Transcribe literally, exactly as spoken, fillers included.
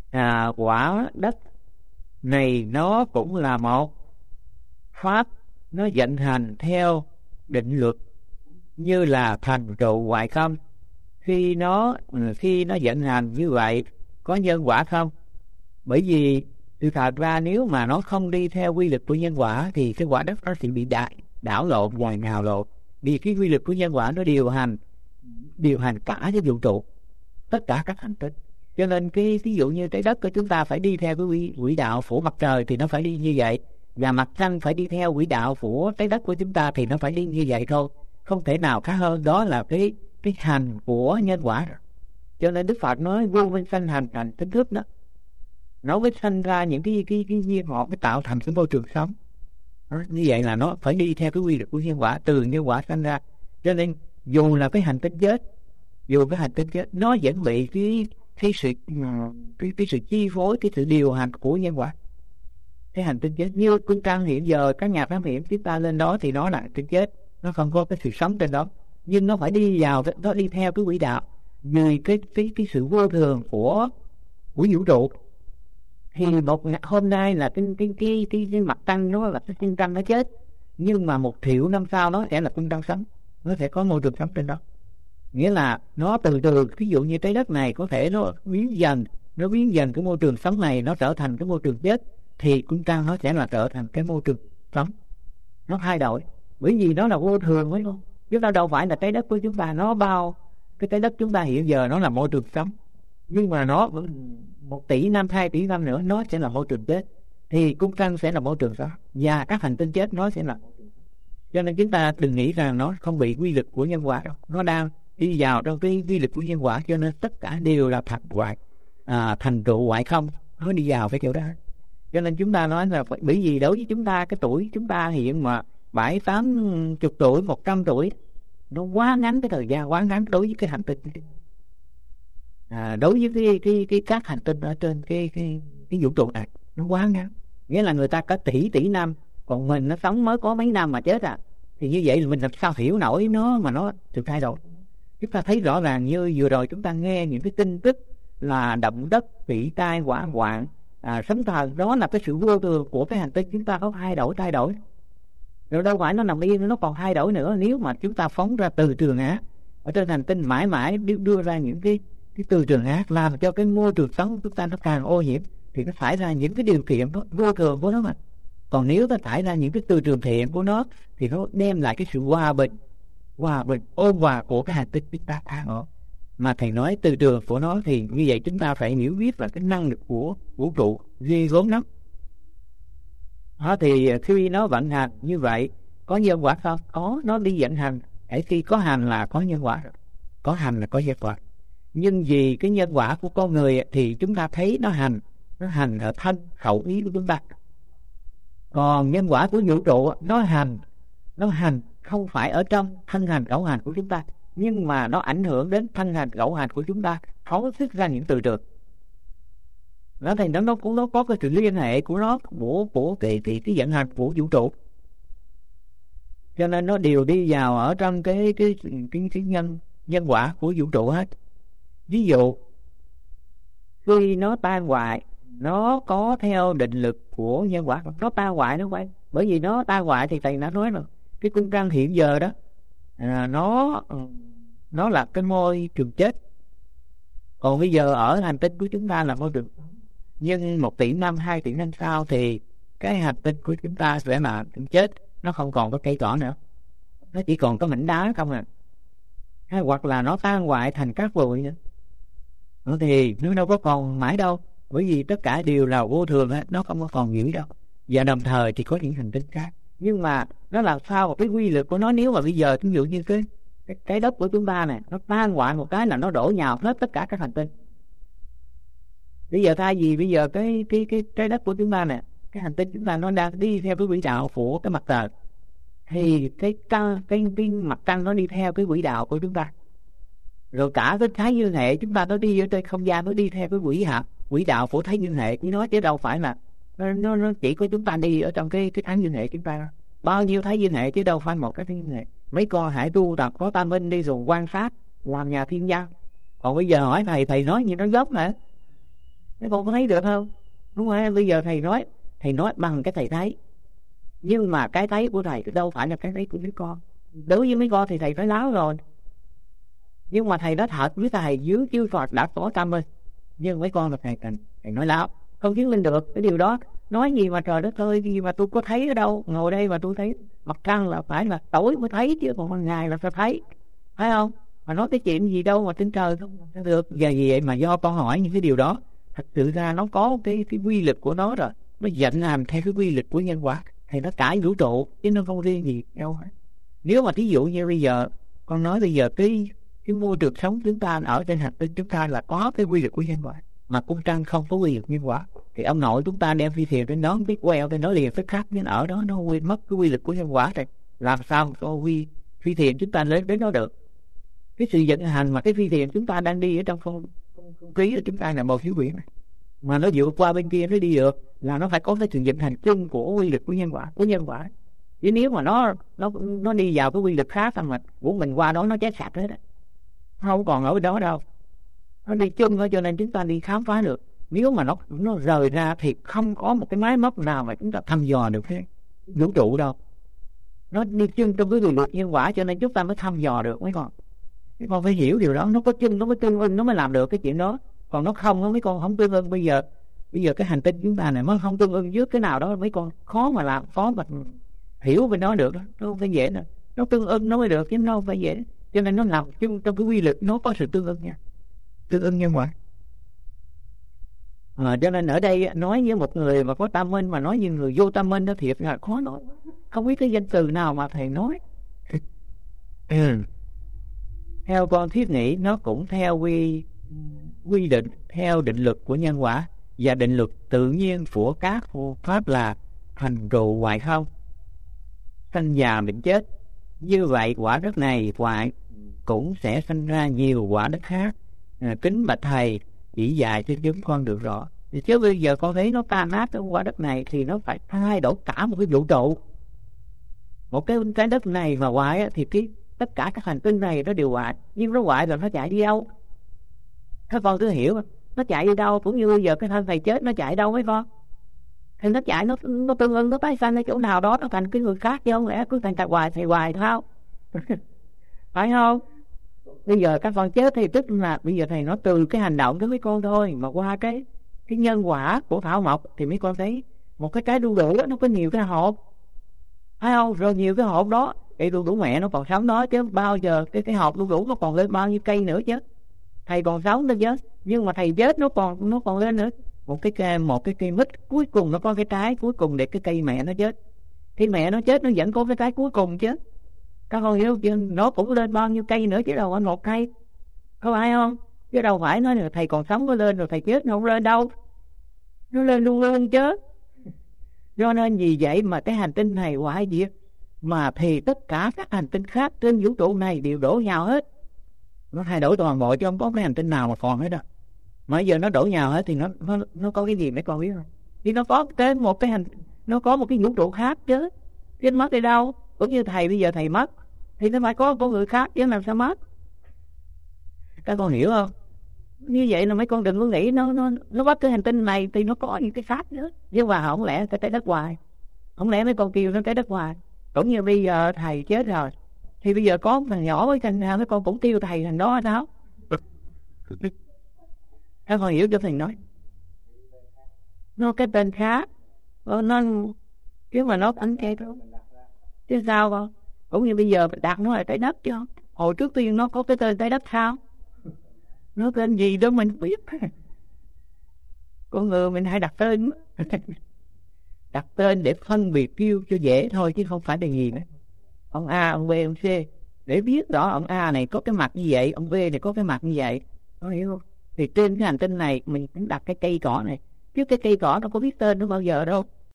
à, quả đất này nó cũng là một pháp, nó vận hành theo định luật như là thành trụ hoại không. Khi nó khi nó vận hành như vậy có nhân quả không? Bởi vì sự thật ra nếu mà nó không đi theo quy luật của nhân quả thì cái quả đất nó sẽ bị đại đảo lộn, ngoài nhào lộn. Vì cái quy luật của nhân quả nó điều hành điều hành cả cái vũ trụ, tất cả các hành tinh. Cho nên cái ví dụ như trái đất của chúng ta phải đi theo cái quỹ đạo của mặt trời thì nó phải đi như vậy, và mặt trăng phải đi theo quỹ đạo của trái đất của chúng ta thì nó phải đi như vậy thôi, không thể nào khác hơn. Đó là cái cái hành của nhân quả rồi. Cho nên Đức Phật nói vô minh sanh hành, hành tính thức đó, nó mới sanh ra những cái cái cái nhiên họ mới tạo thành cái môi trường sống. Đó, như vậy là nó phải đi theo cái quy luật của nhân quả, từ nhân quả sanh ra. Cho nên dù là cái hành tinh chết, dù cái hành tinh chết nó vẫn bị cái cái sự cái cái sự chi phối, cái sự điều hành của nhân quả. Cái hành tinh chết như cung trăng hiện giờ các nhà thám hiểm chúng ta lên đó thì nó là hành tinh chết, nó không có cái sự sống trên đó, nhưng nó phải đi vào, nó đi theo cái quỹ đạo vì cái cái cái sự vô thường của của vũ trụ. Thì một hôm nay là cái cái cái cái, cái mặt trăng nó là cái cung trăng nó chết, nhưng mà một triệu năm sau nó sẽ là cung trăng sống, nó sẽ có môi trường sống trên đó. Nghĩa là nó từ từ, ví dụ như trái đất này có thể nó biến dần, nó biến dần cái môi trường sống này nó trở thành cái môi trường chết, thì cung trăng nó sẽ là trở thành cái môi trường sống, nó thay đổi. Bởi vì nó là vô thường, phải không? Chúng ta đâu phải là trái đất của chúng ta nó bao cái trái đất chúng ta hiện giờ nó là môi trường sống, nhưng mà nó một tỷ năm, hai tỷ năm nữa nó sẽ là môi trường chết, thì cung trăng sẽ là môi trường sống, và các hành tinh chết nó sẽ là. Cho nên chúng ta đừng nghĩ rằng nó không bị quy luật của nhân quả đâu, nó đang đi vào trong cái quy luật của nhân quả, cho nên tất cả đều là thành hoại, à, thành trụ hoại không, nó đi vào cái kiểu đó. Cho nên chúng ta nói là bởi vì đối với chúng ta cái tuổi chúng ta hiện mà bảy tám chục tuổi, một trăm tuổi, nó quá ngắn, cái thời gian quá ngắn đối với cái hành tinh, à, đối với cái cái cái các hành tinh ở trên cái cái cái vũ trụ này nó quá ngắn. Nghĩa là người ta có tỷ tỷ năm, còn mình nó sống mới có mấy năm mà chết à, thì như vậy mình làm sao hiểu nổi nó mà nó sự thay đổi. Chúng ta thấy rõ ràng như vừa rồi chúng ta nghe những cái tin tức là động đất, thủy tai, hỏa hoạn, à, sấm thần, đó là cái sự vô thường của cái hành tinh chúng ta có thay đổi thay đổi. Rồi đâu phải nó nằm yên, nó còn thay đổi nữa. Nếu mà chúng ta phóng ra từ trường ác ở trên hành tinh mãi mãi đưa, đưa ra những cái cái từ trường ác làm cho cái môi trường sống của chúng ta nó càng ô nhiễm, thì nó xảy ra những cái điều kiện đó, vô thường của nó mà. Còn nếu nó thải ra những cái từ trường thiện của nó thì nó đem lại cái sự hòa bình, hòa bình ôn hòa của cái hành tinh chúng ta đang ở. Mà thầy nói từ trường của nó thì như vậy chúng ta phải hiểu biết là cái năng lực của vũ trụ ghê gớm lắm. Đó, thì khi nó vận hành như vậy có nhân quả không? Có, nó đi vận hành. Ở khi có hành là có nhân quả, có hành là có nhân quả. Nhưng vì cái nhân quả của con người thì chúng ta thấy nó hành, nó hành ở thân khẩu ý của chúng ta. Còn nhân quả của vũ trụ nó hành, nó hành không phải ở trong thân hành khẩu hành của chúng ta, nhưng mà nó ảnh hưởng đến thân hành khẩu hành của chúng ta, phóng xuất ra những từ trường. Nó thành nó nó cũng nó có cái sự liên hệ của nó của của cái cái cái vận hành của vũ trụ. Cho nên nó đều đi vào ở trong cái cái cái, cái nhân nhân quả của vũ trụ hết. Ví dụ khi nó tan hoại, nó có theo định lực của nhân quả, nó tan hoại nó vậy. Bởi vì nó tan hoại thì thầy đã nói rồi, cái cung trăng hiện giờ đó à, nó nó là cái môi trường chết. Còn bây giờ ở hành tinh của chúng ta là môi trường, nhưng một tỷ năm, hai tỷ năm sau thì cái hành tinh của chúng ta sẽ là chết, nó không còn có cây cỏ nữa, nó chỉ còn có mảnh đá không à, hay hoặc là nó tan hoại thành các bụi nữa. Nó thì nó đâu có còn mãi đâu, bởi vì tất cả đều là vô thường hết, nó không có còn giữ đâu. Và đồng thời thì có những hành tinh khác, nhưng mà nó làm sao cái quy luật của nó. Nếu mà bây giờ ví dụ như cái cái trái đất của chúng ta này nó tan hoại một cái là nó đổ nhào hết tất cả các hành tinh. Bây giờ thay vì bây giờ cái cái cái trái đất của chúng ta này, cái hành tinh chúng ta nó đang đi theo cái quỹ đạo của cái mặt trời, thì cái trăng cái, cái mặt trăng nó đi theo cái quỹ đạo của chúng ta. Rồi cả cái thái dương hệ chúng ta nó đi ở trên không gian, nó đi theo cái quỹ hạt quỹ đạo của thái dương hệ của nó, chứ đâu phải là nó, nó, nó chỉ có chúng ta đi ở trong cái cái thái dương hệ chúng ta. Bao nhiêu thái dương hệ chứ đâu phải một cái thái dương hệ. Mấy con hải tu tập có tam minh đi rồi quan sát làm nhà thiên văn. Còn bây giờ hỏi thầy, thầy nói như nó gốc hả? Mấy con có thấy được không? Đúng không? Bây giờ thầy nói, thầy nói bằng cái thầy thấy, nhưng mà cái thấy của thầy đâu phải là cái thấy của mấy con. Đối với mấy con thì thầy phải láo rồi, nhưng mà thầy nói thật với thầy dưới chư Phật đã tỏ tâm ơi. Nhưng mấy con là thầy, thầy, thầy nói láo, không chứng minh được cái điều đó. Nói gì mà trời đất ơi, gì mà tôi có thấy ở đâu, ngồi đây mà tôi thấy mặt trăng là phải là tối mới thấy chứ còn ban ngày là phải thấy, phải không? Mà nói cái chuyện gì đâu mà trên trời không được. Giờ gì vậy mà do con hỏi những cái điều đó, thật sự ra nó có cái cái quy luật của nó rồi, nó dẫn làm theo cái quy luật của nhân quả. Thầy nó cả vũ trụ chứ nó không riêng gì đâu. Nếu mà thí dụ như bây giờ con nói bây giờ cái cái môi trường sống chúng ta ở trên hành tinh chúng ta là có cái quy luật của nhân quả, mà cung trăng không có quy luật nhân quả, thì ông nội chúng ta đem phi thuyền đến đó biết queo trên đó liền tức khắc, nhưng ở đó nó quên mất cái quy luật của nhân quả rồi, làm sao có quy phi thuyền chúng ta lên đến đó được. Cái sự vận hành mà cái phi thuyền chúng ta đang đi ở trong không không khí của chúng ta là một phiếu biển này, mà nó vượt qua bên kia nó đi được là nó phải có cái sự vận hành chung của quy luật của nhân quả của nhân quả. Chứ nếu mà nó nó nó đi vào cái quy luật khác mà của mình qua đó nó chết sạch hết á, không còn ở đó đâu, nó đi chung thôi. Cho nên chúng ta đi khám phá được. Nếu mà nó nó rời ra thì không có một cái máy móc nào mà chúng ta thăm dò được cái vũ trụ đâu. Nó đi chung trong cái quy luật nhân quả, cho nên chúng ta mới thăm dò được mấy con. Mấy con phải hiểu điều đó, nó có chung nó mới tương ưng, nó mới làm được cái chuyện đó. Còn nó không, mấy con không tương ưng. Bây giờ bây giờ cái hành tinh chúng ta này mới không tương ưng với cái nào đó, mấy con khó mà làm, khó mà hiểu về nó được đó. Nó không phải dễ nữa, nó tương ưng nó mới được chứ nó không phải dễ. Cho nên nó nằm chung trong cái quy luật, nó có sự tương ưng nha, tương ưng nhân quả. À, cho nên ở đây nói với một người mà có tâm minh mà nói như người vô tâm minh đó thiệt là khó nói, không biết cái danh từ nào mà thầy nói. ừ. Theo con thiết nghĩ nó cũng theo quy quy định, theo định luật của nhân quả và định luật tự nhiên của các pháp là thành trụ hoại không, sanh già bệnh chết. Như vậy quả đất này hoại cũng sẽ sinh ra nhiều quả đất khác. À, kính bạch thầy chỉ dạy cho chúng con được rõ. Thì chứ bây giờ con thấy nó tan nát cái quả đất này thì nó phải thay đổi cả một cái vũ trụ. Một cái trái đất này mà hoại thì cái tất cả các hành tinh này nó đều hoại, nhưng nó hoại rồi nó chạy đi đâu? Các con cứ hiểu nó chạy đi đâu. Cũng như bây giờ cái thân thầy chết nó chạy đâu mấy con? Thì nó chạy nó nó tương ưng nó tái sanh ở chỗ nào đó, nó thành cái người khác chứ không lẽ cứ thành thầy hoài thầy hoài sao? Phải không? Bây giờ các con chết thì tức là bây giờ thầy nói từ cái hành động của mấy con thôi, mà qua cái cái nhân quả của thảo mộc thì mấy con thấy một cái trái đu đủ nó có nhiều cái hộp, phải không? Rồi nhiều cái hộp đó, cây đu đủ mẹ nó còn sống đó chứ bao giờ cái cái hộp đu đủ nó còn lên bao nhiêu cây nữa chứ. Thầy còn sống nữa chứ, nhưng mà thầy chết nó còn nó còn lên nữa. Một cái cây một cái cây mít cuối cùng nó có cái trái cuối cùng để cái cây mẹ nó chết, thì mẹ nó chết nó vẫn có cái trái cuối cùng chứ. Các con hiểu chưa? Nó cũng lên bao nhiêu cây nữa chứ đâu phải một cây, có phải không? Chứ đâu phải nói là thầy còn sống nó lên rồi thầy chết nó không lên đâu, nó lên luôn luôn chứ. Do nên vì vậy mà cái hành tinh này hoại diệt, mà thì tất cả các hành tinh khác trên vũ trụ này đều đổ nhau hết. Nó thay đổi toàn bộ chứ không có cái hành tinh nào mà còn hết đâu. Mà giờ nó đổ nhau hết thì nó nó nó có cái gì mấy con biết không? Thì nó có cái một cái hành nó có một cái vũ trụ khác chứ, chứ mất đi đâu. Cũng như thầy bây giờ thầy mất thì nó phải có con người khác chứ làm sao mất. Các con hiểu không? Như vậy là mấy con đừng có nghĩ nó nó nó bắt cái hành tinh này thì nó có những cái khác nữa. Nhưng mà không lẽ cái trái đất hoài, không lẽ mấy con kêu nó trái đất hoài. Cũng như bây giờ thầy chết rồi thì bây giờ có thằng nhỏ với thằng nào mấy con cũng tiêu thầy thành đó hay sao? Các con hiểu cho thầy nói nó cái tên khác nó chứ mà nó ảnh cây thôi chứ sao con. Cũng như bây giờ mình đặt nó là trái đất chứ không. Hồi trước tiên nó có cái tên trái đất sao? Nó tên gì đó mình biết. Con người mình hay đặt tên đặt tên để phân biệt kêu cho dễ thôi chứ không phải là gì nữa. Ông A, ông B, ông C để biết rõ ông A này có cái mặt như vậy, ông B này có cái mặt như vậy, có hiểu không? Thì trên cái hành tinh này mình cũng đặt cái cây cỏ này, chứ cái cây cỏ nó có biết tên nó bao giờ đâu.